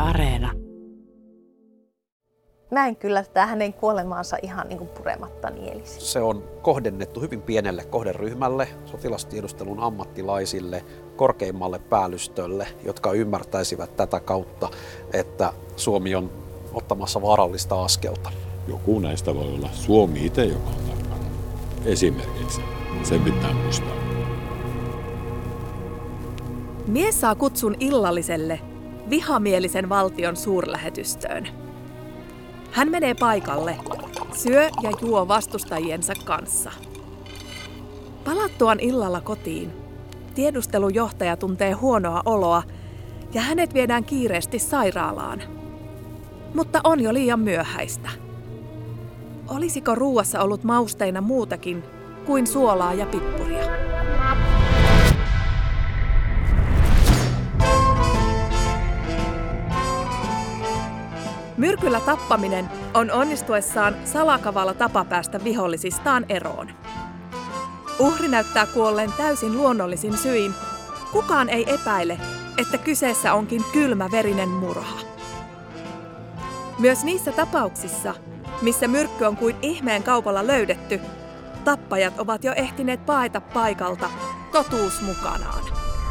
Areena. Mä en kyllä tätä hänen kuolemaansa ihan niin kuin purematta nielisi. Se on kohdennettu hyvin pienelle kohderyhmälle, sotilastiedustelun ammattilaisille, korkeimmalle päällystölle, jotka ymmärtäisivät tätä kautta, että Suomi on ottamassa vaarallista askelta. Joku näistä voi olla Suomi itse, joka on takana. Esimerkiksi. Sen pitää muistaa. Mies saa kutsun illalliselle vihamielisen valtion suurlähetystöön. Hän menee paikalle, syö ja juo vastustajiensa kanssa. Palattuaan illalla kotiin, tiedustelujohtaja tuntee huonoa oloa ja hänet viedään kiireesti sairaalaan. Mutta on jo liian myöhäistä. Olisiko ruuassa ollut mausteina muutakin kuin suolaa ja pippuria? Myrkyllä tappaminen on onnistuessaan salakavalla tapa päästä vihollisistaan eroon. Uhri näyttää kuolleen täysin luonnollisin syin. Kukaan ei epäile, että kyseessä onkin kylmä verinen murha. Myös niissä tapauksissa, missä myrkky on kuin ihmeen kaupalla löydetty, tappajat ovat jo ehtineet paeta paikalta, totuus mukanaan.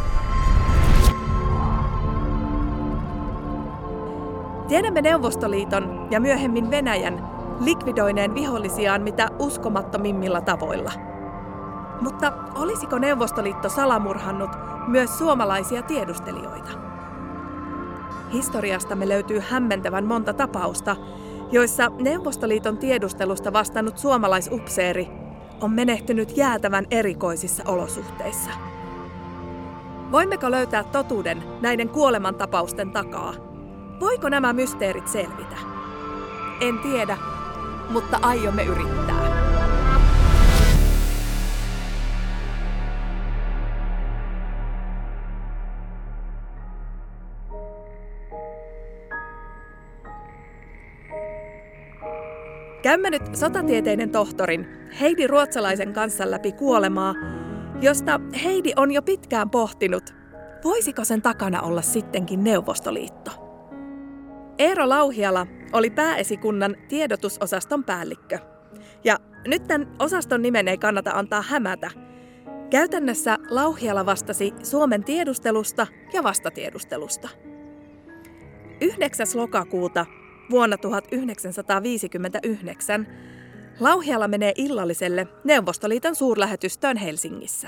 Tiedämme Neuvostoliiton ja myöhemmin Venäjän likvidoineen vihollisiaan mitä uskomattomimmilla tavoilla. Mutta olisiko Neuvostoliitto salamurhannut myös suomalaisia tiedustelijoita? Historiastamme löytyy hämmentävän monta tapausta, joissa Neuvostoliiton tiedustelusta vastannut suomalaisupseeri on menehtynyt jäätävän erikoisissa olosuhteissa. Voimmeko löytää totuuden näiden kuolemantapausten takaa? Voiko nämä mysteerit selvitä? En tiedä, mutta aiomme yrittää. Käymme nyt sotatieteiden tohtorin Heidi Ruotsalaisen kanssa läpi kuolemaa, josta Heidi on jo pitkään pohtinut, voisiko sen takana olla sittenkin Neuvostoliitto. Eero Lauhiala oli pääesikunnan tiedotusosaston päällikkö. Ja nyt tämän osaston nimen ei kannata antaa hämätä. Käytännössä Lauhiala vastasi Suomen tiedustelusta ja vastatiedustelusta. 9. lokakuuta vuonna 1959 Lauhiala menee illalliselle Neuvostoliiton suurlähetystöön Helsingissä.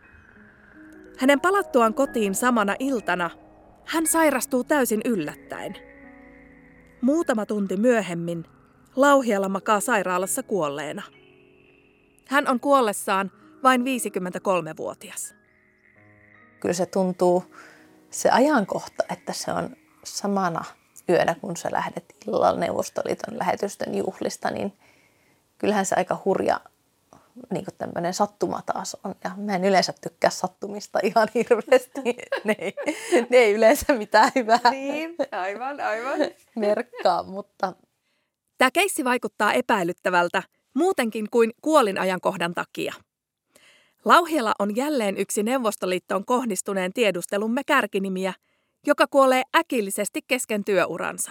Hänen palattuaan kotiin samana iltana hän sairastuu täysin yllättäen. Muutama tunti myöhemmin Lauhiala makaa sairaalassa kuolleena. Hän on kuollessaan vain 53-vuotias. Kyllä se tuntuu, se ajankohta, että se on samana yönä, kun sä lähdet illalla Neuvostoliiton lähetystön juhlista, niin kyllähän se aika hurja niin kuin tämmöinen sattuma taas on. Ja mä en yleensä tykkää sattumista ihan hirveästi. Ne ei yleensä mitään hyvää niin, aivan. merkkaa, mutta... Tämä keissi vaikuttaa epäilyttävältä muutenkin kuin kuolinajankohdan takia. Lauhiala on jälleen yksi Neuvostoliittoon kohdistuneen tiedustelumme kärkinimiä, joka kuolee äkillisesti kesken työuransa.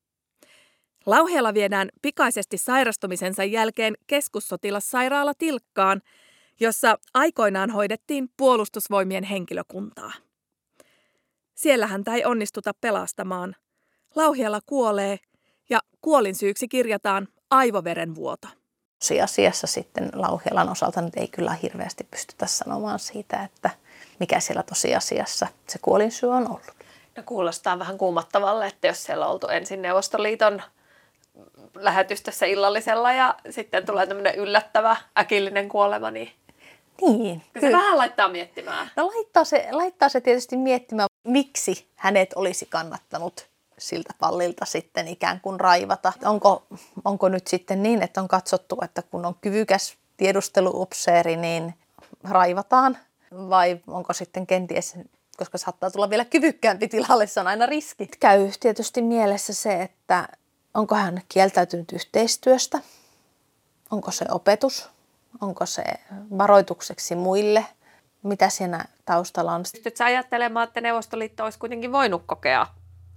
Lauhiala viedään pikaisesti sairastumisensa jälkeen keskussotilassairaala Tilkkaan, jossa aikoinaan hoidettiin puolustusvoimien henkilökuntaa. Siellä häntä ei onnistuta pelastamaan. Lauhiala kuolee ja kuolinsyyksi kirjataan aivoverenvuoto. Tosiasiassa sitten Lauhialan osalta nyt ei kyllä hirveästi pystytä sanomaan siitä, että mikä siellä tosiasiassa se kuolinsyy on ollut. No kuulostaa vähän kuumottavalle, että jos siellä on oltu ensin Neuvostoliiton lähetystössä illallisella ja sitten tulee tämmöinen yllättävä äkillinen kuolema, niin se vähän laittaa miettimään. No laittaa se tietysti miettimään, miksi hänet olisi kannattanut siltä pallilta sitten ikään kuin raivata. Onko nyt sitten niin, että on katsottu, että kun on kyvykäs tiedusteluupseeri, niin raivataan? Vai onko sitten kenties, koska saattaa tulla vielä kyvykkäämpi tilalle, se on aina riski. Käy tietysti mielessä se, että onko hän kieltäytynyt yhteistyöstä? Onko se opetus? Onko se varoitukseksi muille? Mitä siinä taustalla on? Pystytkö sä ajattelemaan, että Neuvostoliitto olisi kuitenkin voinut kokea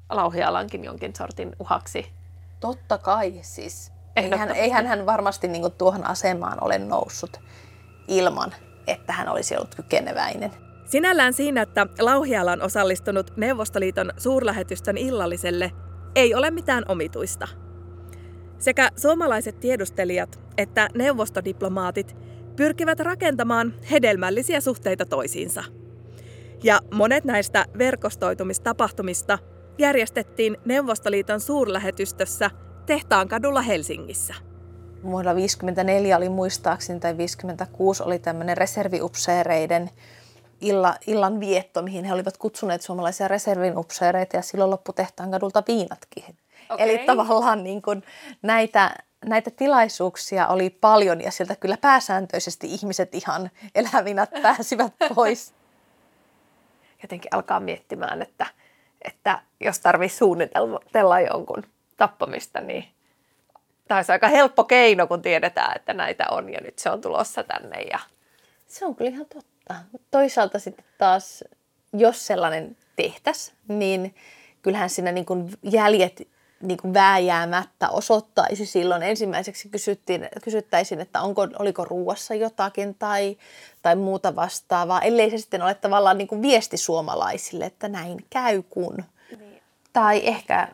Lauhialankin jonkin sortin uhaksi? Totta kai siis. Eihän hän varmasti niin kuin tuohon asemaan ole noussut ilman, että hän olisi ollut kykeneväinen. Sinällään siinä, että Lauhiala on osallistunut Neuvostoliiton suurlähetystön illalliselle, ei ole mitään omituista. Sekä suomalaiset tiedustelijat että neuvostodiplomaatit pyrkivät rakentamaan hedelmällisiä suhteita toisiinsa. Ja monet näistä verkostoitumistapahtumista järjestettiin Neuvostoliiton suurlähetystössä Tehtaankadulla Helsingissä. Vuonna 1954 oli muistaakseni tai 1956 oli tämmöinen reserviupseereiden illan vietto, mihin he olivat kutsuneet suomalaisia reservinupseereita ja silloin loppui Tehtaankadulta viinatkin. Okay. Eli tavallaan niin kuin näitä tilaisuuksia oli paljon ja sieltä kyllä pääsääntöisesti ihmiset ihan elävinä pääsivät pois. Jotenkin alkaa miettimään, että jos tarvitsisi suunnitella jonkun tappamista, niin tämä olisi aika helppo keino, kun tiedetään, että näitä on ja nyt se on tulossa tänne. Ja... Se on kyllä ihan totta. Toisaalta sitten taas, jos sellainen tehtäisiin, niin kyllähän siinä niin kuin jäljet niin kuin vääjäämättä osoittaisi silloin. Ensimmäiseksi kysyttäisiin, että oliko ruuassa jotakin tai muuta vastaavaa, ellei se sitten ole tavallaan niin kuin viesti suomalaisille, että näin käy kun. Niin. Tai ehkä,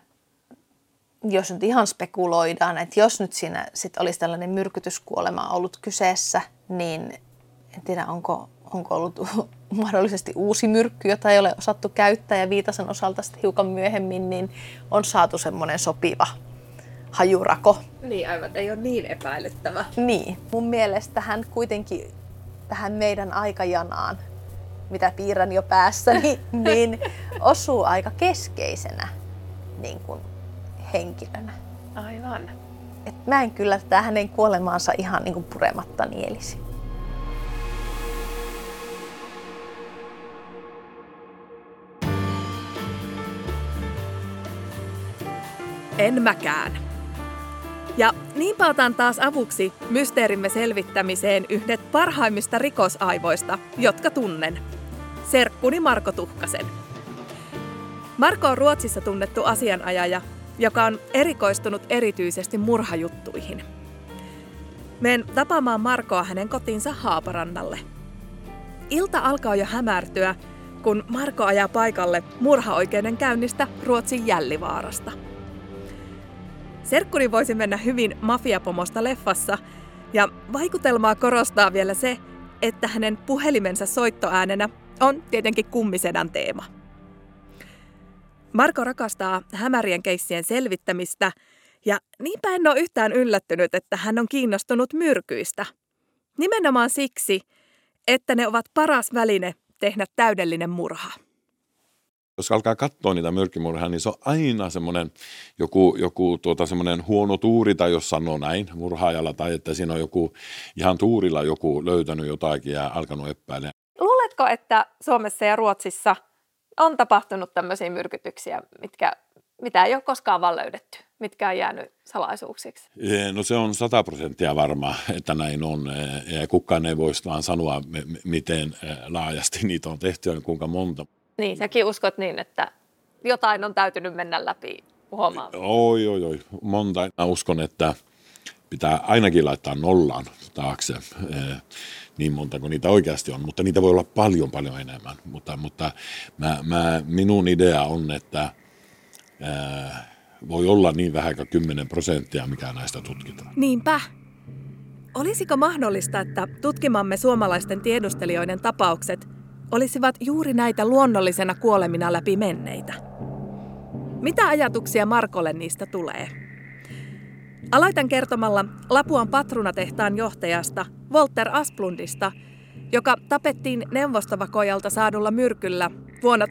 jos nyt ihan spekuloidaan, että jos nyt siinä sit olisi tällainen myrkytyskuolema ollut kyseessä, niin en tiedä, onko ollut mahdollisesti uusi myrkky, jota ei ole osattu käyttää ja Viitasen osalta sitten hiukan myöhemmin, niin on saatu semmoinen sopiva hajurako. Niin aivan, ei ole niin epäilyttävä. Niin, mun mielestä hän kuitenkin tähän meidän aikajanaan, mitä piirrän jo päässäni, niin osuu aika keskeisenä niin kuin henkilönä. Aivan. Et mä en kyllä tätä hänen kuolemaansa ihan niin kuin purematta nielisi. En mäkään. Ja niinpä otan taas avuksi mysteerimme selvittämiseen yhdet parhaimmista rikosaivoista, jotka tunnen. Serkkuni Marko Tuhkasen. Marko on Ruotsissa tunnettu asianajaja, joka on erikoistunut erityisesti murhajuttuihin. Menen tapaamaan Markoa hänen kotiinsa Haaparannalle. Ilta alkaa jo hämärtyä, kun Marko ajaa paikalle murhaoikeudenkäynnistä Ruotsin Jällivaarasta. Serkkuni voisi mennä hyvin mafiapomosta leffassa, ja vaikutelmaa korostaa vielä se, että hänen puhelimensa soittoäänenä on tietenkin kummisedän teema. Marko rakastaa hämärien keissien selvittämistä, ja niinpä en ole yhtään yllättynyt, että hän on kiinnostunut myrkyistä. Nimenomaan siksi, että ne ovat paras väline tehdä täydellinen murha. Jos alkaa katsoa niitä myrkkimurhaa, niin se on aina semmoinen joku semmoinen huono tuuri, tai jos sanoo näin murhaajalla, tai että siinä on joku ihan tuurilla joku löytänyt jotakin ja alkanut epäilemään. Luuletko, että Suomessa ja Ruotsissa on tapahtunut tämmöisiä myrkytyksiä, mitä ei ole koskaan vaan löydetty, mitkä on jäänyt salaisuuksiksi? No se on 100% varma, että näin on. Ja kukaan ei voisi vaan sanoa, miten laajasti niitä on tehty ja kuinka monta. Niin, säkin uskot niin, että jotain on täytynyt mennä läpi huomaamaan. Oi. Monta. Mä uskon, että pitää ainakin laittaa nollaan taakse niin monta kuin niitä oikeasti on, mutta niitä voi olla paljon enemmän. Mutta minun idea on, että voi olla niin vähän kuin 10%, mikä näistä tutkitaan. Niinpä. Olisiko mahdollista, että tutkimamme suomalaisten tiedustelijoiden tapaukset olisivat juuri näitä luonnollisena kuolemina läpi menneitä? Mitä ajatuksia Markolle niistä tulee? Aloitan kertomalla Lapuan patruunatehtaan johtajasta Walter Asplundista, joka tapettiin neuvostovakoijalta saadulla myrkyllä vuonna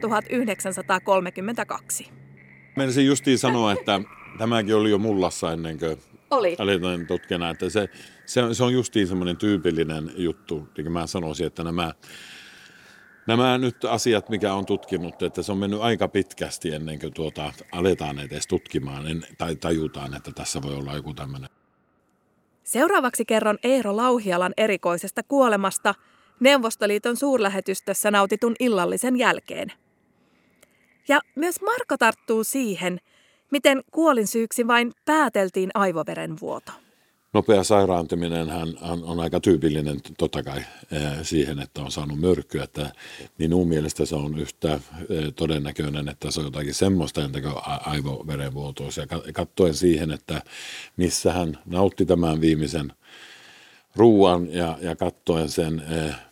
1932. Menisin justiin sanoa, että tämäkin oli jo mullassa ennen kuin aletaan tutkina, että se on justiin semmoinen tyypillinen juttu, niin kuin mä sanoisin, että nämä nyt asiat, mikä on tutkinut, että se on mennyt aika pitkästi ennen kuin aletaan edes tutkimaan tai tajutaan, että tässä voi olla joku tämmöinen. Seuraavaksi kerron Eero Lauhialan erikoisesta kuolemasta Neuvostoliiton suurlähetystössä nautitun illallisen jälkeen. Ja myös Marko tarttuu siihen, miten kuolinsyyksi vain pääteltiin aivoverenvuoto. Nopea sairaantuminenhan on aika tyypillinen totta kai siihen, että on saanut myrkkyä. Että minun mielestä se on yhtä todennäköinen, että se on jotakin semmoista kuin aivoverenvuotoa. Ja katsoen siihen, että missä hän nautti tämän viimeisen ruuan ja katsoen sen,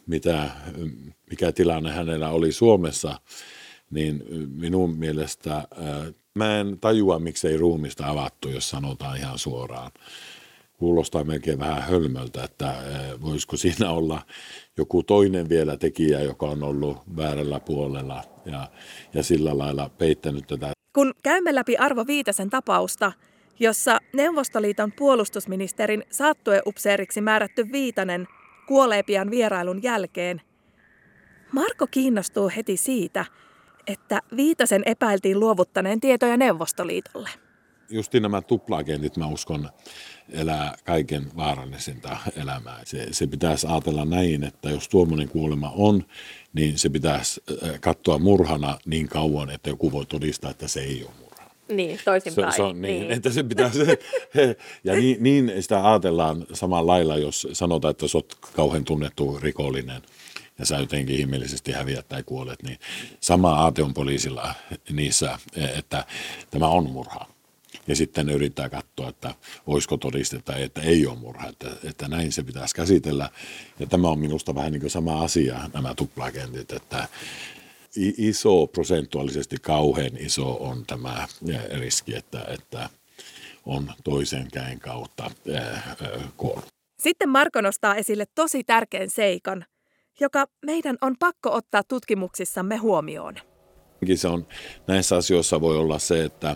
mikä tilanne hänellä oli Suomessa, niin minun mielestä mä en tajua, miksei ruumista avattu, jos sanotaan ihan suoraan. Kuulostaa melkein vähän hölmöltä, että voisiko siinä olla joku toinen vielä tekijä, joka on ollut väärällä puolella ja sillä lailla peittänyt tätä. Kun käymme läpi Arvo Viitasen tapausta, jossa Neuvostoliiton puolustusministerin saattueupseeriksi määrätty Viitanen kuolee pian vierailun jälkeen, Marko kiinnostuu heti siitä, että Viitasen epäiltiin luovuttaneen tietoja Neuvostoliitolle. Justiin nämä tuplaagentit, mä uskon, elää kaiken vaarallisinta elämää. Se pitäisi ajatella näin, että jos tuommoinen kuolema on, niin se pitäisi katsoa murhana niin kauan, että joku voi todistaa, että se ei ole murha. Niin, toisinpäin. Se on niin, että se pitäisi, ja niin sitä ajatellaan samalla lailla, jos sanotaan, että sä oot kauhean tunnettu rikollinen ja sä jotenkin ihmeellisesti häviät tai kuolet, niin sama aate on poliisilla niissä, että tämä on murha. Ja sitten ne yrittää katsoa, että voisiko todisteta, että ei ole murha, että näin se pitäisi käsitellä. Ja tämä on minusta vähän niin kuin sama asia, nämä tuplaagentit, että iso, prosentuaalisesti kauhean iso on tämä riski, että on toisen käen kautta kuollut. Sitten Marko nostaa esille tosi tärkeän seikan, joka meidän on pakko ottaa tutkimuksissamme huomioon. Se on, näissä asioissa voi olla se, että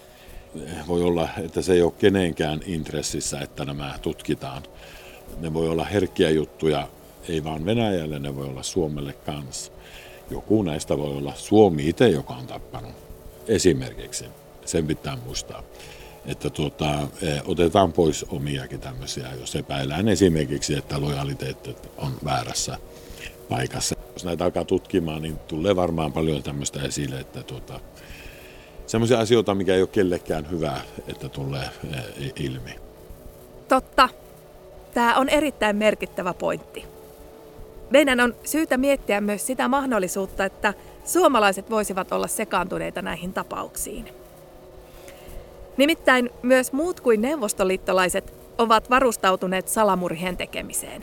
se ei ole kenenkään intressissä, että nämä tutkitaan. Ne voi olla herkkiä juttuja, ei vaan Venäjälle, ne voi olla Suomelle kanssa. Joku näistä voi olla Suomi itse, joka on tappanut. Esimerkiksi, sen pitää muistaa, että otetaan pois omiakin tämmöisiä, jos epäillään esimerkiksi, että lojaliteetti on väärässä paikassa. Jos näitä alkaa tutkimaan, niin tulee varmaan paljon tämmöistä esille, että semmoisia asioita, mikä ei ole kellekään hyvä, että tulee ilmi. Totta. Tämä on erittäin merkittävä pointti. Meidän on syytä miettiä myös sitä mahdollisuutta, että suomalaiset voisivat olla sekaantuneita näihin tapauksiin. Nimittäin myös muut kuin neuvostoliittolaiset ovat varustautuneet salamurhien tekemiseen.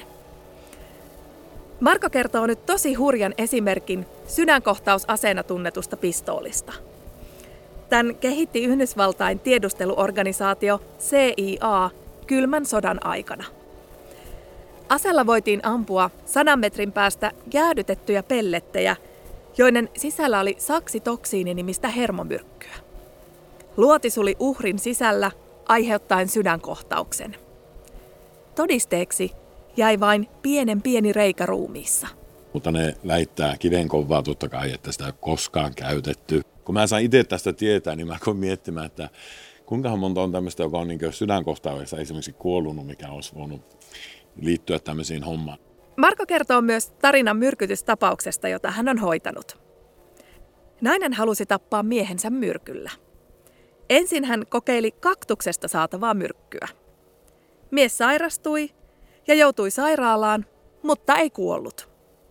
Marko kertoo nyt tosi hurjan esimerkin sydänkohtausaseena tunnetusta pistoolista. Tämän kehitti Yhdysvaltain tiedusteluorganisaatio CIA kylmän sodan aikana. Aseella voitiin ampua 100 metrin päästä jäädytettyjä pellettejä, joiden sisällä oli saksitoksiini-nimistä hermomyrkkyä. Luoti suli uhrin sisällä aiheuttaen sydänkohtauksen. Todisteeksi jäi vain pieni reikä ruumiissa. Mutta ne väittää kivenkovaa totta kai, että sitä ei ole koskaan käytetty. Kun mä sain itse tästä tietää, niin mä koin miettimään, että kuinka monta on tämmöistä, joka on niin sydänkohtauksessa esimerkiksi kuollunut, mikä olisi voinut liittyä tämmöisiin hommaan. Marko kertoo myös tarinan myrkytystapauksesta, jota hän on hoitanut. Nainen halusi tappaa miehensä myrkyllä. Ensin hän kokeili kaktuksesta saatavaa myrkkyä. Mies sairastui ja joutui sairaalaan, mutta ei kuollut.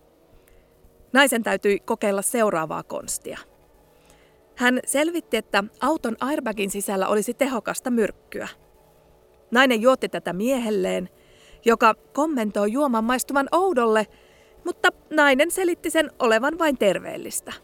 Naisen täytyi kokeilla seuraavaa konstia. Hän selvitti, että auton airbagin sisällä olisi tehokasta myrkkyä. Nainen juotti tätä miehelleen, joka kommentoi juoman maistuvan oudolle, mutta nainen selitti sen olevan vain terveellistä.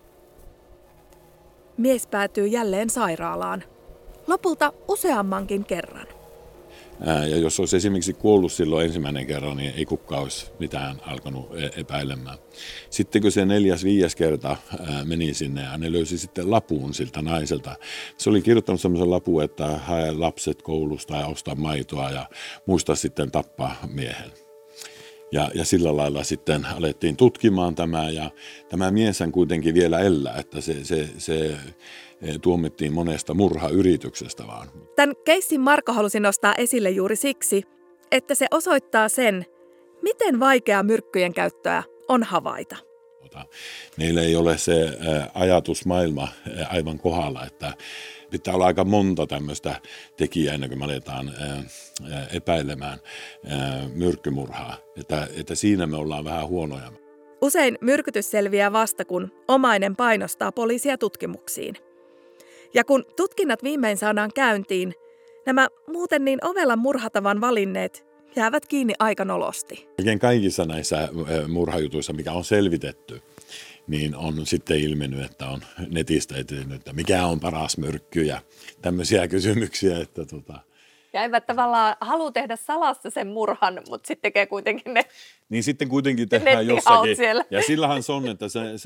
Mies päätyi jälleen sairaalaan. Lopulta useammankin kerran. Ja jos olisi esimerkiksi kuollut silloin ensimmäinen kerran, niin ei kukaan olisi mitään alkanut epäilemään. Sitten kun se 4.-5. kerta meni sinne ja ne löysi sitten lapun siltä naiselta. Se oli kirjoittanut semmoisen lapun, että hae lapset koulusta ja osta maitoa ja muista sitten tappaa miehen. Ja sillä lailla sitten alettiin tutkimaan tämä ja tämä mieshän kuitenkin vielä elää, että se tuomittiin monesta murhayrityksestä vaan. Tämän keissin Marko halusi nostaa esille juuri siksi, että se osoittaa sen, miten vaikeaa myrkkyjen käyttöä on havaita. Meillä ei ole se ajatusmaailma aivan kohdalla, että pitää olla aika monta tämmöistä tekijää ennen kuin me aletaan epäilemään myrkkymurhaa, että siinä me ollaan vähän huonoja. Usein myrkytys selviää vasta, kun omainen painostaa poliisia tutkimuksiin. Ja kun tutkinnat viimein saadaan käyntiin, nämä muuten niin ovelan murhatavan valinneet jäävät kiinni aika nolosti. Oikein kaikissa näissä murhajutuissa, mikä on selvitetty, niin on sitten ilmennyt, että on netistä etsinyt, että mikä on paras myrkky ja tämmöisiä kysymyksiä. Ja eivät tavallaan halua tehdä salassa sen murhan, mutta sitten tekee kuitenkin ne. Niin sitten kuitenkin tehdään jossakin. Siellä. Ja sillähän se on, että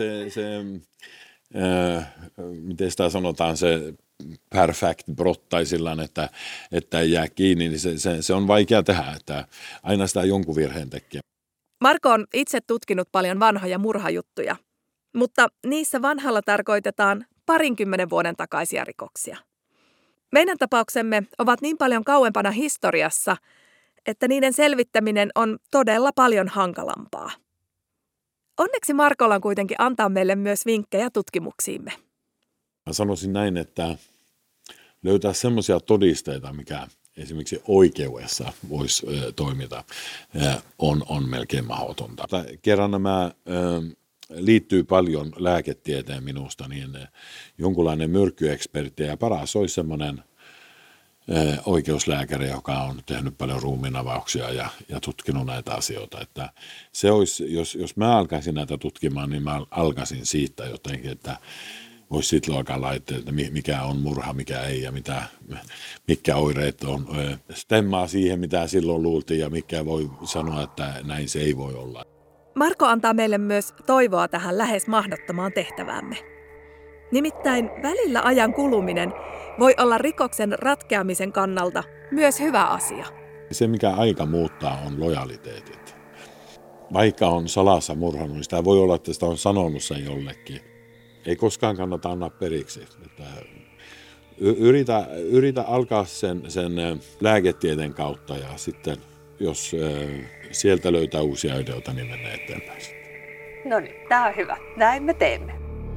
miten sitä sanotaan, se perfect brott tai sillään, että ei jää kiinni, niin se on vaikea tehdä, että aina sitä jonkun virheen tekee. Marko on itse tutkinut paljon vanhoja murhajuttuja, mutta niissä vanhalla tarkoitetaan 20 vuoden takaisia rikoksia. Meidän tapauksemme ovat niin paljon kauempana historiassa, että niiden selvittäminen on todella paljon hankalampaa. Onneksi Markolla on kuitenkin antaa meille myös vinkkejä tutkimuksiimme. Mä sanoisin näin, että löytää semmoisia todisteita, mikä esimerkiksi oikeudessa voisi toimita, on melkein mahdotonta. Kerran nämä liittyy paljon lääketieteen minusta, niin jonkunlainen myrkkyekspertti ja paras olisi semmoinen oikeuslääkäri, joka on tehnyt paljon ruumiinavauksia ja tutkinut näitä asioita. Että se olisi, jos mä alkaisin näitä tutkimaan, niin mä alkaisin siitä jotenkin, että voisi sitten alkaa laittaa, että mikä on murha, mikä ei ja mitkä oireet on. Stemmaa siihen, mitä silloin luultiin ja mikä voi sanoa, että näin se ei voi olla. Marko antaa meille myös toivoa tähän lähes mahdottomaan tehtäväämme. Nimittäin välillä ajan kuluminen voi olla rikoksen ratkeamisen kannalta myös hyvä asia. Se, mikä aika muuttaa, on lojaliteetit. Vaikka on salassa murhannut, niin sitä voi olla, että sitä on sanonut sen jollekin. Ei koskaan kannata antaa periksi. Että yritä alkaa sen lääketieteen kautta ja sitten, jos sieltä löytää uusia ideoita, niin mennään eteenpäin. No niin, tämä on hyvä. Näin me teemme.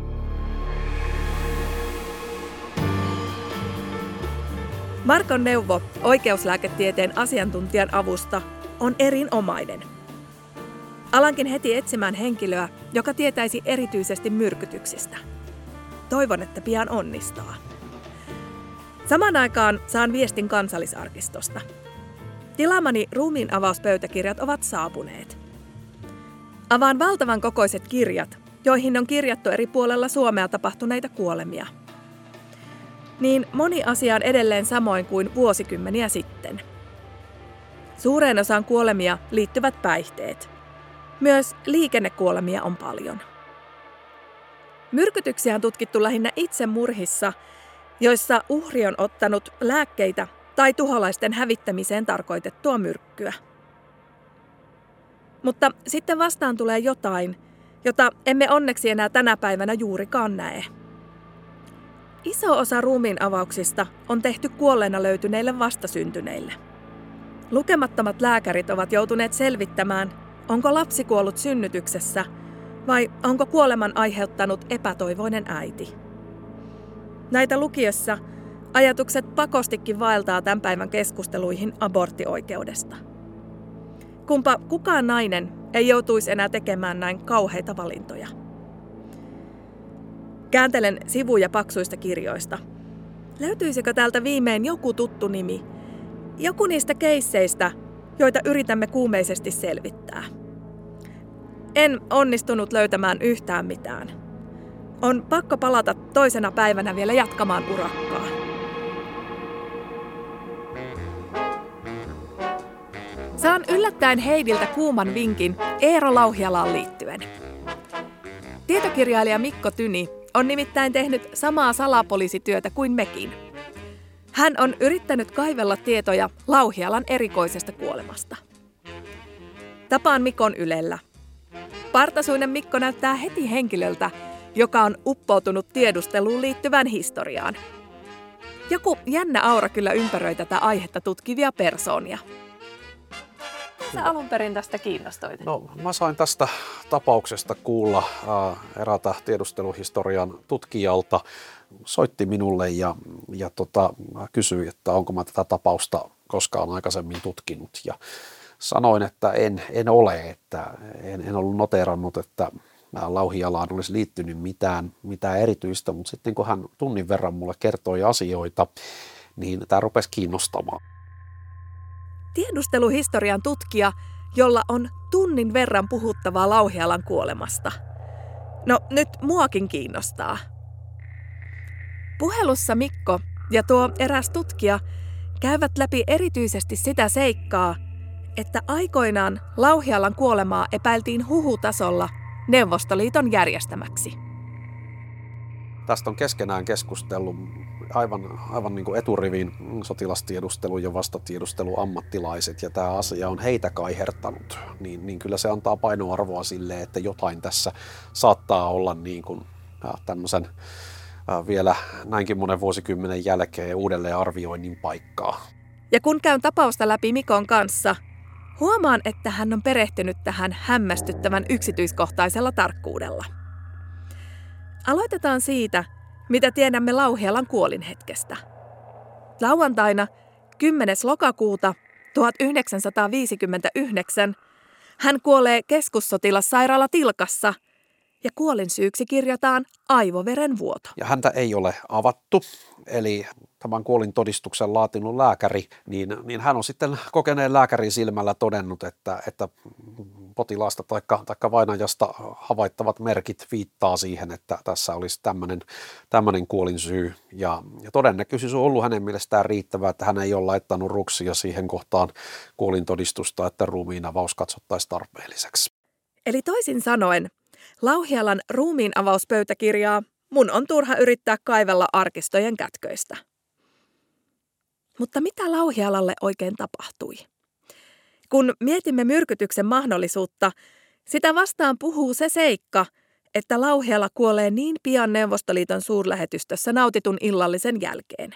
Markon neuvo oikeuslääketieteen asiantuntijan avusta on erinomainen. Alankin heti etsimään henkilöä, joka tietäisi erityisesti myrkytyksistä. Toivon, että pian onnistaa. Samaan aikaan saan viestin Kansallisarkistosta. Tilaamani ruumiinavauspöytäkirjat ovat saapuneet. Avaan valtavan kokoiset kirjat, joihin on kirjattu eri puolella Suomea tapahtuneita kuolemia. Niin moni asia on edelleen samoin kuin vuosikymmeniä sitten. Suureen osaan kuolemia liittyvät päihteet. Myös liikennekuolemia on paljon. Myrkytyksiä on tutkittu lähinnä itsemurhissa, joissa uhri on ottanut lääkkeitä tai tuholaisten hävittämiseen tarkoitettua myrkkyä. Mutta sitten vastaan tulee jotain, jota emme onneksi enää tänä päivänä juurikaan näe. Iso osa ruumiinavauksista on tehty kuolleena löytyneille vastasyntyneille. Lukemattomat lääkärit ovat joutuneet selvittämään, onko lapsi kuollut synnytyksessä vai onko kuoleman aiheuttanut epätoivoinen äiti. Näitä lukiessa ajatukset pakostikin vaeltaa tämän päivän keskusteluihin aborttioikeudesta. Kumpa kukaan nainen ei joutuisi enää tekemään näin kauheita valintoja. Kääntelen sivuja paksuista kirjoista. Löytyisikö täältä viimein joku tuttu nimi? Joku niistä keisseistä, joita yritämme kuumeisesti selvittää. En onnistunut löytämään yhtään mitään. On pakko palata toisena päivänä vielä jatkamaan urakkaa. Saan yllättäen Heidiltä kuuman vinkin Eero Lauhialaan liittyen. Tietokirjailija Mikko Tyni on nimittäin tehnyt samaa salapoliisityötä kuin mekin. Hän on yrittänyt kaivella tietoja Lauhialan erikoisesta kuolemasta. Tapaan Mikon Ylellä. Partasuinen Mikko näyttää heti henkilöltä, joka on uppoutunut tiedusteluun liittyvään historiaan. Joku jännä aura kyllä ympäröi tätä aihetta tutkivia persoonia. Sä alun perin tästä kiinnostuit? No, mä sain tästä tapauksesta kuulla eräältä tiedusteluhistorian tutkijalta. Soitti minulle ja kysyi, että onko mä tätä tapausta koskaan aikaisemmin tutkinut. Ja sanoin, että en ole, että en ollut noteerannut, että Lauhialaan olisi liittynyt mitään erityistä, mutta sitten kun hän tunnin verran mulle kertoi asioita, niin tämä rupesi kiinnostamaan. Tiedusteluhistorian tutkija, jolla on tunnin verran puhuttavaa Lauhialan kuolemasta. No nyt muakin kiinnostaa. Puhelussa Mikko ja tuo eräs tutkija käyvät läpi erityisesti sitä seikkaa, että aikoinaan Lauhialan kuolemaa epäiltiin huhutasolla Neuvostoliiton järjestämäksi. Tästä on keskenään keskustellut aivan niin kuin eturivin sotilastiedustelu ja vastatiedustelu ammattilaiset, ja tämä asia on heitä kaihertanut, niin kyllä se antaa painoarvoa sille, että jotain tässä saattaa olla niin kuin tämmöisen vielä näinkin monen vuosikymmenen jälkeen uudelleen arvioinnin paikkaa. Ja kun käyn tapausta läpi Mikon kanssa, huomaan, että hän on perehtynyt tähän hämmästyttävän yksityiskohtaisella tarkkuudella. Aloitetaan siitä, mitä tiedämme Lauhialan kuolinhetkestä. Lauantaina 10. lokakuuta 1959 hän kuolee keskussotilassairaala Tilkassa ja kuolinsyyksi kirjataan aivoverenvuoto. Ja häntä ei ole avattu, eli tämän kuolintodistuksen laatinut lääkäri, niin hän on sitten kokeneen lääkärin silmällä todennut, että potilaasta tai vainajasta havaittavat merkit viittaa siihen, että tässä olisi tämmöinen kuolinsyy. Ja todennäköisyys on ollut hänen mielestään riittävää, että hän ei ole laittanut ruksia siihen kohtaan kuolintodistusta, että ruumiin avaus katsottaisiin tarpeelliseksi. Eli toisin sanoen, Lauhialan ruumiin avauspöytäkirjaa mun on turha yrittää kaivella arkistojen kätköistä. Mutta mitä Lauhialalle oikein tapahtui? Kun mietimme myrkytyksen mahdollisuutta, sitä vastaan puhuu se seikka, että Lauhiala kuolee niin pian Neuvostoliiton suurlähetystössä nautitun illallisen jälkeen.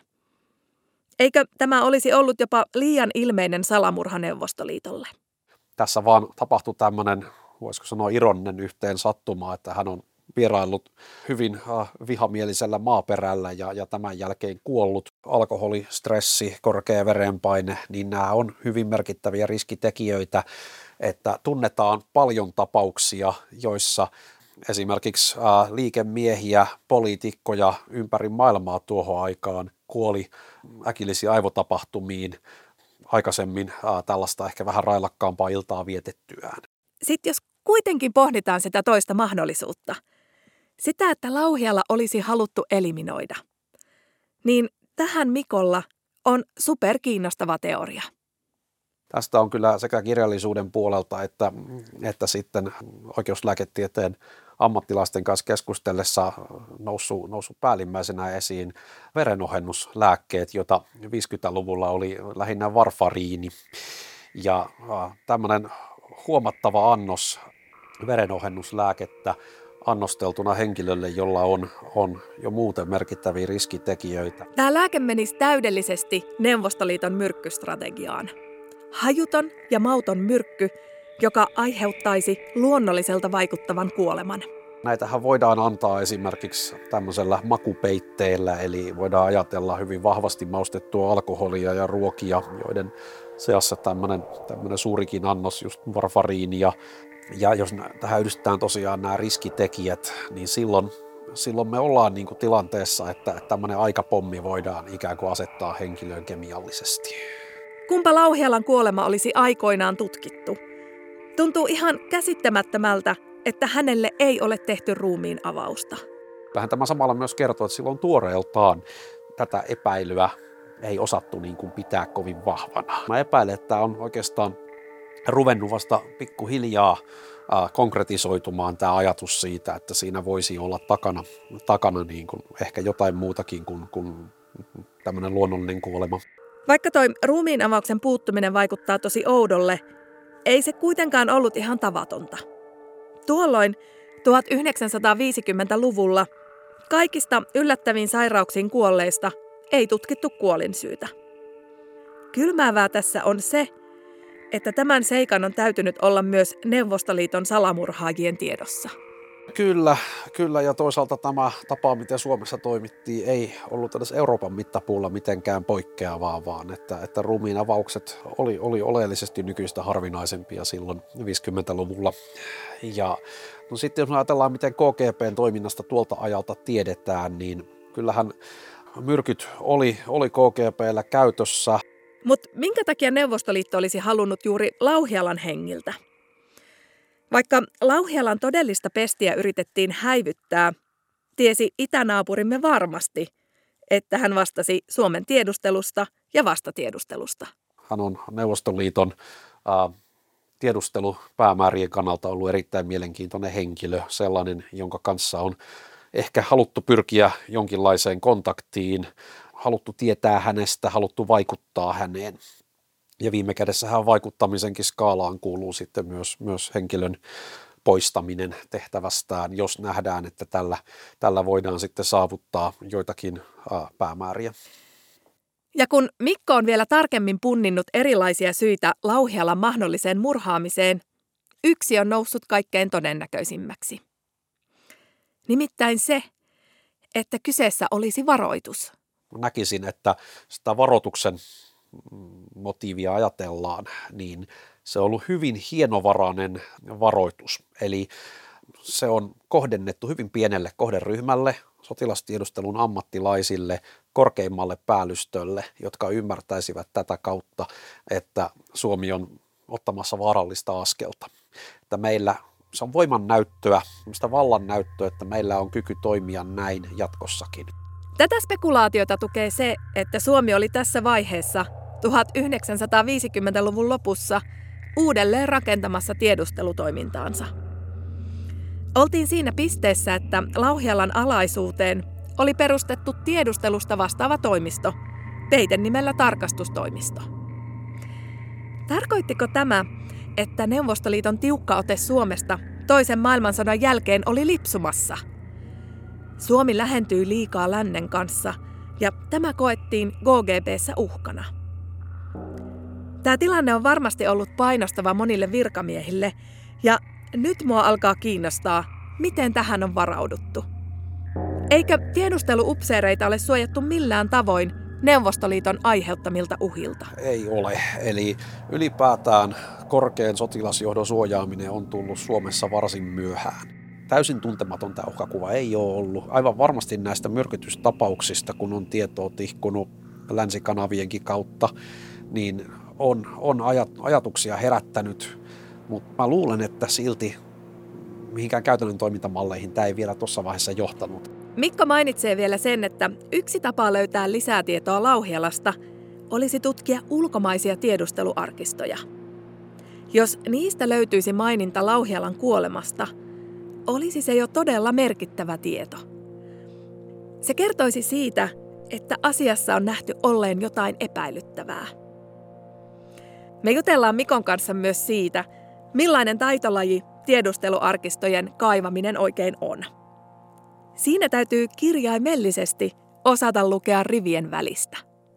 Eikö tämä olisi ollut jopa liian ilmeinen salamurha Neuvostoliitolle? Tässä vaan tapahtui tämmöinen, voisiko sanoa ironinen yhteen sattuma, että hän on vieraillut hyvin vihamielisellä maaperällä ja tämän jälkeen kuollut. Alkoholi, stressi, korkea verenpaine, niin nämä on hyvin merkittäviä riskitekijöitä, että tunnetaan paljon tapauksia, joissa esimerkiksi liikemiehiä, poliitikkoja ympäri maailmaa tuohon aikaan kuoli äkillisiin aivotapahtumiin aikaisemmin tällaista ehkä vähän railakkaampaa iltaa vietettyään. Sitten jos kuitenkin pohditaan sitä toista mahdollisuutta, sitä, että Lauhiala olisi haluttu eliminoida, niin tähän Mikolla on superkiinnostava teoria. Tästä on kyllä sekä kirjallisuuden puolelta että sitten oikeuslääketieteen ammattilaisten kanssa keskustellessa noussut päällimmäisenä esiin verenohennuslääkkeet, joita 50-luvulla oli lähinnä varfariini. Ja tämmöinen huomattava annos verenohennuslääkettä annosteltuna henkilölle, jolla on jo muuten merkittäviä riskitekijöitä. Tämä lääke menisi täydellisesti Neuvostoliiton myrkkystrategiaan. Hajuton ja mauton myrkky, joka aiheuttaisi luonnolliselta vaikuttavan kuoleman. Näitähän voidaan antaa esimerkiksi tämmöisellä makupeitteellä, eli voidaan ajatella hyvin vahvasti maustettua alkoholia ja ruokia, joiden seassa tämmöinen suurikin annos, just varfariinia. Ja jos tähän yhdistetään tosiaan nämä riskitekijät, niin silloin me ollaan niin kuin tilanteessa, että tämmöinen aikapommi voidaan ikään kuin asettaa henkilöön kemiallisesti. Kumpa Lauhialan kuolema olisi aikoinaan tutkittu? Tuntuu ihan käsittämättömältä, että hänelle ei ole tehty ruumiin avausta. Vähän tämä samalla myös kertoo, että silloin tuoreeltaan tätä epäilyä ei osattu niin kuin pitää kovin vahvana. Mä epäilen, että tämä on oikeastaan ruvennut vasta pikkuhiljaa konkretisoitumaan tämä ajatus siitä, että siinä voisi olla takana niin kuin ehkä jotain muutakin kuin tämmöinen luonnollinen kuolema. Vaikka toi ruumiin avauksen puuttuminen vaikuttaa tosi oudolle, ei se kuitenkaan ollut ihan tavatonta. Tuolloin 1950-luvulla kaikista yllättäviin sairauksiin kuolleista ei tutkittu kuolinsyytä. Kylmäävää tässä on se, että tämän seikan on täytynyt olla myös Neuvostoliiton salamurhaajien tiedossa. Kyllä, ja toisaalta tämä tapa, miten Suomessa toimittiin, ei ollut edes Euroopan mittapuulla mitenkään poikkeavaa, vaan että ruumiin avaukset oli oleellisesti nykyistä harvinaisempia silloin 50-luvulla. Ja no sitten jos ajatellaan, miten KGB:n toiminnasta tuolta ajalta tiedetään, niin kyllähän myrkyt oli KGB:llä käytössä. Mutta minkä takia Neuvostoliitto olisi halunnut juuri Lauhialan hengiltä? Vaikka Lauhialan todellista pestiä yritettiin häivyttää, tiesi itänaapurimme varmasti, että hän vastasi Suomen tiedustelusta ja vastatiedustelusta. Hän on Neuvostoliiton tiedustelupäämäärien kannalta ollut erittäin mielenkiintoinen henkilö, sellainen, jonka kanssa on ehkä haluttu pyrkiä jonkinlaiseen kontaktiin, haluttu tietää hänestä, haluttu vaikuttaa häneen. Ja viime kädessähän vaikuttamisenkin skaalaan kuuluu sitten myös henkilön poistaminen tehtävästään, jos nähdään, että tällä voidaan sitten saavuttaa joitakin päämääriä. Ja kun Mikko on vielä tarkemmin punninnut erilaisia syitä Lauhialan mahdolliseen murhaamiseen, yksi on noussut kaikkein todennäköisimmäksi. Nimittäin se, että kyseessä olisi varoitus. Näkisin, että sitä varoituksen motiivia ajatellaan, niin se on ollut hyvin hienovarainen varoitus. Eli se on kohdennettu hyvin pienelle kohderyhmälle, sotilastiedustelun ammattilaisille, korkeimmalle päällystölle, jotka ymmärtäisivät tätä kautta, että Suomi on ottamassa vaarallista askelta. Että meillä se on voiman näyttöä, sitä vallan näyttöä, että meillä on kyky toimia näin jatkossakin. Tätä spekulaatiota tukee se, että Suomi oli tässä vaiheessa 1950-luvun lopussa uudelleen rakentamassa tiedustelutoimintaansa. Oltiin siinä pisteessä, että Lauhialan alaisuuteen oli perustettu tiedustelusta vastaava toimisto, peitenimellä tarkastustoimisto. Tarkoittiko tämä, että Neuvostoliiton tiukka ote Suomesta toisen maailmansodan jälkeen oli lipsumassa? Suomi lähentyi liikaa lännen kanssa ja tämä koettiin KGB:ssä uhkana. Tämä tilanne on varmasti ollut painostava monille virkamiehille ja nyt mua alkaa kiinnostaa, miten tähän on varauduttu. Eikä tiedusteluupseereita ole suojattu millään tavoin Neuvostoliiton aiheuttamilta uhilta? Ei ole. Eli ylipäätään korkean sotilasjohdon suojaaminen on tullut Suomessa varsin myöhään. Täysin tuntematonta uhkakuva ei ole ollut. Aivan varmasti näistä myrkytystapauksista, kun on tietoa tihkunut länsikanavienkin kautta, niin on ajatuksia herättänyt. Mutta mä luulen, että silti mihinkään käytännön toimintamalleihin tämä ei vielä tuossa vaiheessa johtanut. Mikko mainitsee vielä sen, että yksi tapa löytää lisää tietoa Lauhialasta olisi tutkia ulkomaisia tiedusteluarkistoja. Jos niistä löytyisi maininta Lauhialan kuolemasta, olisi se jo todella merkittävä tieto. Se kertoisi siitä, että asiassa on nähty olleen jotain epäilyttävää. Me jutellaan Mikon kanssa myös siitä, millainen taitolaji tiedusteluarkistojen kaivaminen oikein on. Siinä täytyy kirjaimellisesti osata lukea rivien välistä.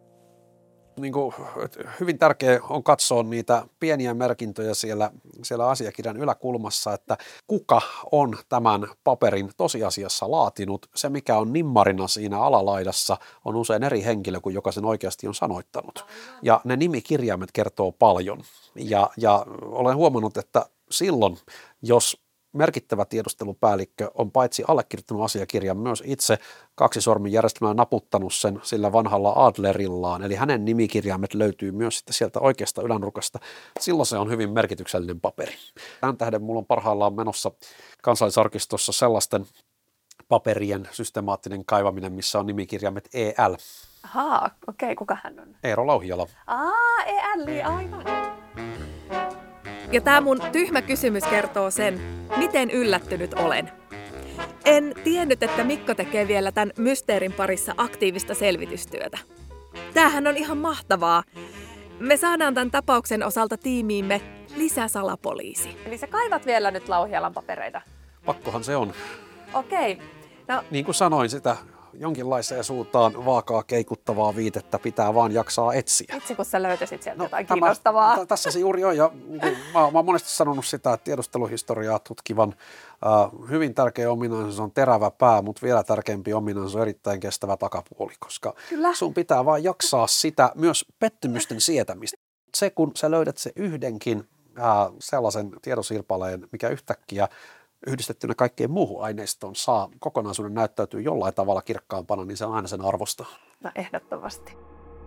Hyvin tärkeää on katsoa niitä pieniä merkintöjä siellä asiakirjan yläkulmassa, että kuka on tämän paperin tosiasiassa laatinut. Se, mikä on nimmarina siinä alalaidassa, on usein eri henkilö kuin joka sen oikeasti on sanoittanut. Ja ne nimikirjaimet kertoo paljon. Ja olen huomannut, että silloin, jos merkittävä tiedustelupäällikkö on paitsi allekirjoittanut asiakirjan myös itse kaksisormin järjestelmällä naputtanut sen sillä vanhalla Adlerillaan, eli hänen nimikirjaimet löytyy myös sitten sieltä oikeasta ylänurkasta. Silloin se on hyvin merkityksellinen paperi. Tämän tähden mulla on parhaillaan menossa Kansallisarkistossa sellaisten paperien systemaattinen kaivaminen, missä on nimikirjaimet EL. Ahaa, okei, kuka hän on? Eero Lauhiala. EL, aivan. Ja tämä mun tyhmä kysymys kertoo sen, miten yllättynyt olen. En tiennyt, että Mikko tekee vielä tämän mysteerin parissa aktiivista selvitystyötä. Tämähän on ihan mahtavaa. Me saadaan tämän tapauksen osalta tiimiimme lisäsalapoliisi. Eli sä kaivat vielä nyt Lauhialan papereita? Pakkohan se on. Okei. No. Niin kuin sanoin, sitä Jonkinlaiseen suuntaan vaakaa keikuttavaa viitettä pitää vaan jaksaa etsiä. Itse kun sä löytäisit sieltä jotain kiinnostavaa. Tässä se juuri on. Ja mä oon monesti sanonut sitä, että tiedusteluhistoriaa tutkivan hyvin tärkeä ominaisuus on terävä pää, mutta vielä tärkeämpi ominaisuus on erittäin kestävä takapuoli, koska sun pitää vaan jaksaa sitä myös pettymysten sietämistä. Se, kun sä löydät se yhdenkin sellaisen tiedosirpaleen, mikä yhtäkkiä yhdistettynä kaikkeen muuhun aineistoon saa kokonaisuuden näyttäytyy jollain tavalla kirkkaampana, niin se on aina sen arvosta. No ehdottomasti.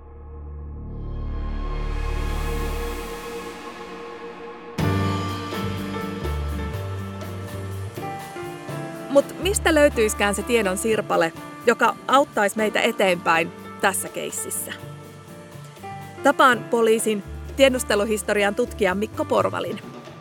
Mutta mistä löytyiskään se tiedon sirpale, joka auttaisi meitä eteenpäin tässä keississä? Tapaan poliisin tiedusteluhistorian tutkijan Mikko Porvalin.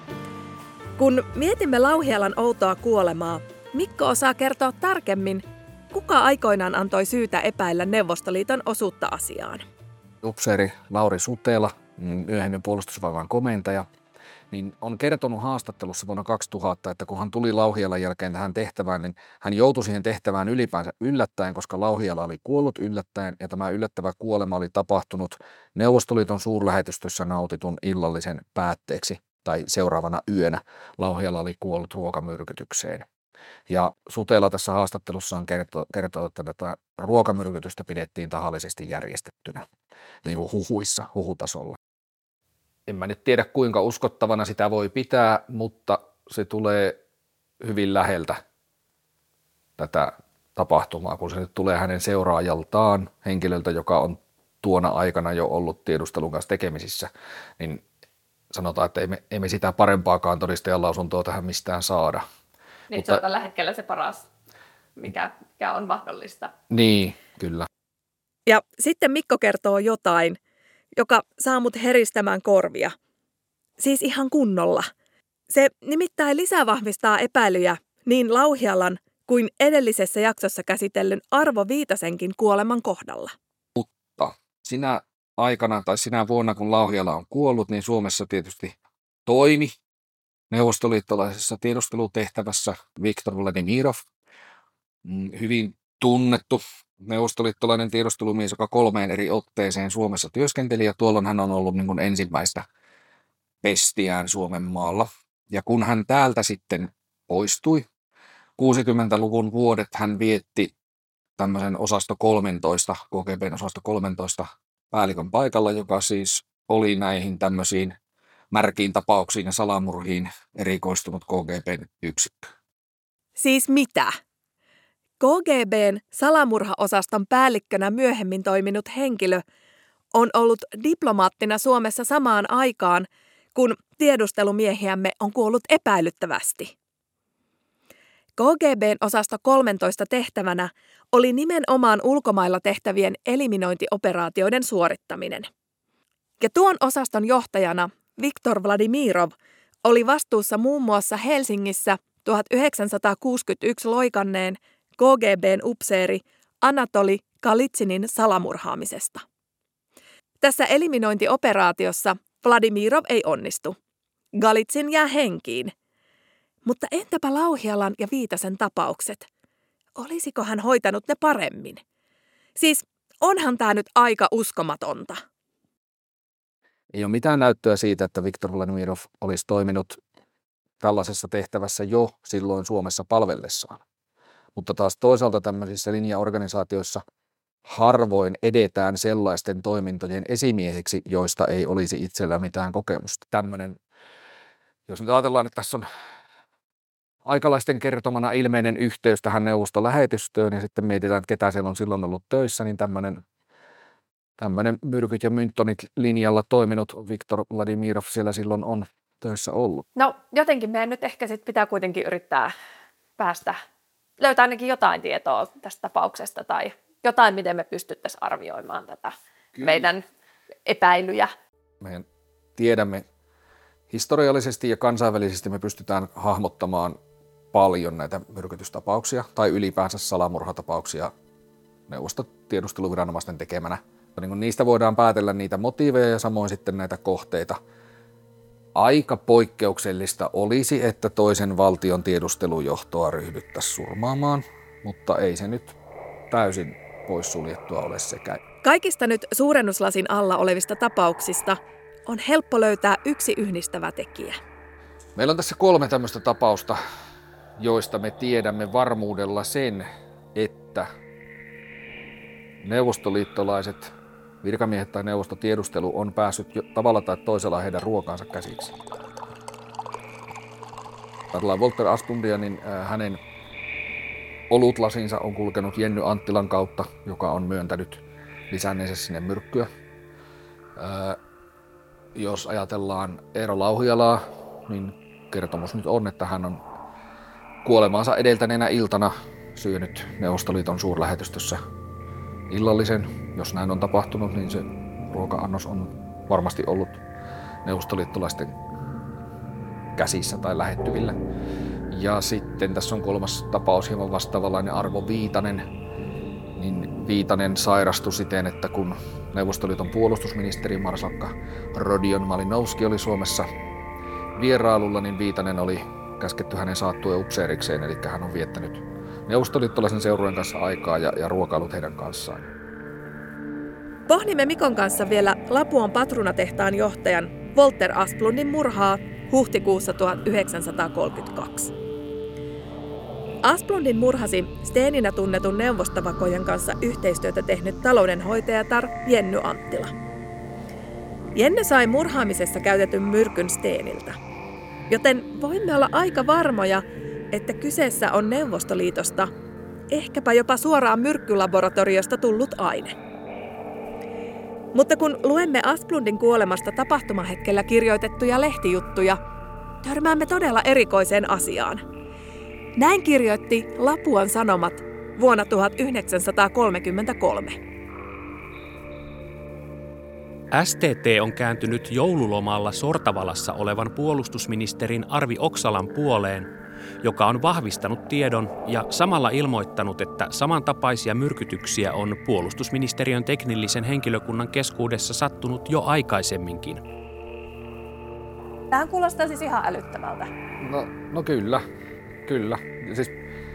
Kun mietimme Lauhielan outoa kuolemaa, Mikko osaa kertoa tarkemmin, kuka aikoinaan antoi syytä epäillä Neuvostoliiton osuutta asiaan. Upseeri Lauri Sutela, myöhemmin puolustusvoiman komentaja, niin on kertonut haastattelussa vuonna 2000, että kun hän tuli Lauhielan jälkeen tähän tehtävään, niin hän joutui siihen tehtävään ylipäänsä yllättäen, koska Lauhiela oli kuollut yllättäen ja tämä yllättävä kuolema oli tapahtunut Neuvostoliiton suurlähetystössä nautitun illallisen päätteeksi tai seuraavana yönä. Lauhiela oli kuollut ruokamyrkytykseen. Ja Sutela tässä haastattelussaan kertoo, että tätä ruokamyrkytystä pidettiin tahallisesti järjestettynä, niin kuin huhutasolla. En mä nyt tiedä, kuinka uskottavana sitä voi pitää, mutta se tulee hyvin läheltä tätä tapahtumaa, kun se nyt tulee hänen seuraajaltaan, henkilöltä, joka on tuona aikana jo ollut tiedustelun kanssa tekemisissä, niin sanotaan, että ei me sitä parempaakaan todistajan lausuntoa tähän mistään saada. Niin mutta se on tällä hetkellä se paras, mikä on mahdollista. Niin, kyllä. Ja sitten Mikko kertoo jotain, joka saa mut heristämään korvia. Siis ihan kunnolla. Se nimittäin lisävahvistaa epäilyjä niin Lauhielan kuin edellisessä jaksossa käsitellyn Arvo Viitasenkin kuoleman kohdalla. Mutta sinä aikana tai sinä vuonna, kun Lauhiela on kuollut, niin Suomessa tietysti toimi neuvostoliittolaisessa tiedustelutehtävässä Viktor Vladimirov, hyvin tunnettu neuvostoliittolainen tiedustelumies, joka 3 eri otteeseen Suomessa työskenteli, ja tuolloin hän on ollut niin kuin ensimmäistä pestiään Suomen maalla. Ja kun hän täältä sitten poistui, 60-luvun vuodet hän vietti tämmöisen osasto 13, KGB:n osasto 13 päällikön paikalla, joka siis oli näihin tämmöisiin märkiin tapauksiin ja salamurhiin erikoistunut KGB:n yksikkö. Siis mitä? KGB:n salamurhaosaston päällikkönä myöhemmin toiminut henkilö on ollut diplomaattina Suomessa samaan aikaan, kun tiedustelumiehiämme on kuollut epäilyttävästi. KGB:n osasto 13 tehtävänä oli nimenomaan ulkomailla tehtävien eliminointioperaatioiden suorittaminen. Ja tuon osaston johtajana Viktor Vladimirov oli vastuussa muun muassa Helsingissä 1961 loikanneen KGB:n upseeri Anatoli Galitsinin salamurhaamisesta. Tässä eliminointioperaatiossa Vladimirov ei onnistu. Galitsin jää henkiin. Mutta entäpä Lauhielan ja Viitasen tapaukset? Olisiko hän hoitanut ne paremmin? Siis onhan tämä nyt aika uskomatonta. Ei ole mitään näyttöä siitä, että Viktor Vladimirov olisi toiminut tällaisessa tehtävässä jo silloin Suomessa palvellessaan. Mutta taas toisaalta tämmöisissä linjaorganisaatioissa harvoin edetään sellaisten toimintojen esimieheksi, joista ei olisi itsellä mitään kokemusta. Tämmöinen, jos nyt ajatellaan, että tässä on aikalaisten kertomana ilmeinen yhteys tähän neuvostolähetystöön ja sitten mietitään, että ketä siellä on silloin ollut töissä, niin tämmöinen myrkyt ja mynttonit linjalla toiminut Viktor Vladimirov siellä silloin on töissä ollut. No jotenkin meidän nyt ehkä sit pitää kuitenkin yrittää löytää ainakin jotain tietoa tästä tapauksesta tai jotain, miten me pystyttäisiin arvioimaan tätä meidän epäilyjä. Me tiedämme historiallisesti ja kansainvälisesti me pystytään hahmottamaan paljon näitä myrkytystapauksia tai ylipäänsä salamurhatapauksia neuvostotiedusteluviranomaisten tekemänä. Niin niistä voidaan päätellä niitä motiiveja ja samoin sitten näitä kohteita. Aika poikkeuksellista olisi, että toisen valtion tiedustelujohtoa ryhdyttäisiin surmaamaan, mutta ei se nyt täysin poissuljettua ole sekään. Kaikista nyt suurennuslasin alla olevista tapauksista on helppo löytää yksi yhdistävä tekijä. Meillä on tässä 3 tämmöistä tapausta, joista me tiedämme varmuudella sen, että neuvostoliittolaiset virkamiehet tai neuvostotiedustelu on päässyt tavalla tai toisella heidän ruokaansa käsiksi. Ajatellaan Walter Asplundia, niin hänen olutlasinsa on kulkenut Jenny Anttilan kautta, joka on myöntänyt lisänneensä sinne myrkkyä. Jos ajatellaan Eero Lauhialaa, niin kertomus nyt on, että hän on kuolemaansa edeltäneenä iltana syönyt Neuvostoliiton suurlähetystössä illallisen. Jos näin on tapahtunut, niin se ruoka-annos on varmasti ollut neuvostoliittolaisten käsissä tai lähettyvillä. Ja sitten tässä on 3. tapaus, hieman vastaavanlainen Arvo Viitanen. Niin Viitanen sairastui siten, että kun Neuvostoliiton puolustusministeri Marsalkka Rodion Malinowski oli Suomessa vierailulla, niin Viitanen oli käsketty hänen saattue upseerikseen, eli hän on viettänyt neuvostoliittolaisen seurueen kanssa aikaa ja ruokailut heidän kanssaan. Pohdimme Mikon kanssa vielä Lapuan patruunatehtaan johtajan Walter Asplundin murhaa huhtikuussa 1932. Asplundin murhasi Steninä tunnetun neuvostovakojen kanssa yhteistyötä tehnyt taloudenhoitajatar Jenny Anttila. Jenny sai murhaamisessa käytetyn myrkyn Steniltä, joten voimme olla aika varmoja, että kyseessä on Neuvostoliitosta, ehkäpä jopa suoraan myrkkylaboratoriosta tullut aine. Mutta kun luemme Asplundin kuolemasta tapahtumahetkellä kirjoitettuja lehtijuttuja, törmäämme todella erikoiseen asiaan. Näin kirjoitti Lapuan Sanomat vuonna 1933. STT on kääntynyt joululomalla Sortavalassa olevan puolustusministerin Arvi Oksalan puoleen, joka on vahvistanut tiedon ja samalla ilmoittanut, että samantapaisia myrkytyksiä on puolustusministeriön teknillisen henkilökunnan keskuudessa sattunut jo aikaisemminkin. Tähän kuulostaa siis ihan älyttömältä. No kyllä. Siis,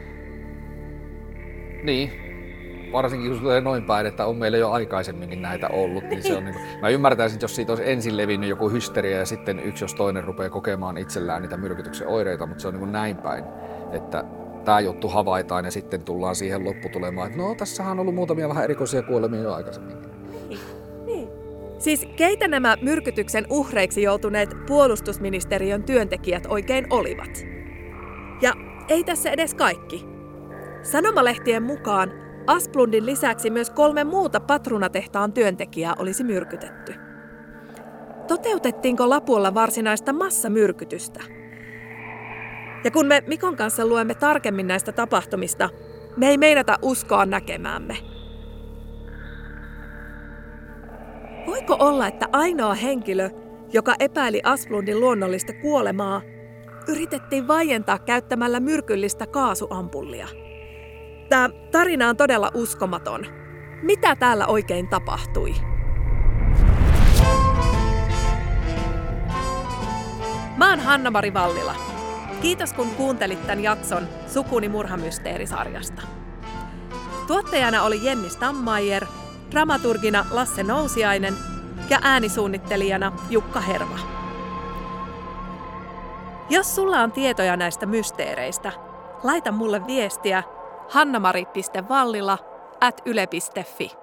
niin, varsinkin kun tulee noin päin, että on meillä jo aikaisemminkin näitä ollut, niin se on niin kuin, mä ymmärtäisin, että jos siitä olisi ensin levinnyt joku hysteria ja sitten yksi jos toinen rupeaa kokemaan itsellään niitä myrkytyksen oireita, mutta se on niin kuin näin päin, että tämä juttu havaitaan ja sitten tullaan siihen lopputulemaan, että no tässähän on ollut muutamia vähän erikoisia kuolemia jo aikaisemminkin. Niin. Siis keitä nämä myrkytyksen uhreiksi joutuneet puolustusministeriön työntekijät oikein olivat? Ja ei tässä edes kaikki. Sanomalehtien mukaan Asplundin lisäksi myös 3 muuta patruunatehtaan työntekijää olisi myrkytetty. Toteutettiinko Lapualla varsinaista massamyrkytystä? Ja kun me Mikon kanssa luemme tarkemmin näistä tapahtumista, me ei meinata uskoa näkemäämme. Voiko olla, että ainoa henkilö, joka epäili Asplundin luonnollista kuolemaa, yritettiin vaientaa käyttämällä myrkyllistä kaasuampullia? Tämä tarina on todella uskomaton. Mitä täällä oikein tapahtui? Mä oon Hanna-Mari Vallila. Kiitos kun kuuntelit tämän jakson Sukuni murhamysteerisarjasta. Tuottajana oli Jenni Stammaier, dramaturgina Lasse Nousiainen ja äänisuunnittelijana Jukka Herva. Jos sulla on tietoja näistä mysteereistä, laita mulle viestiä hannamari.vallila@yle.fi.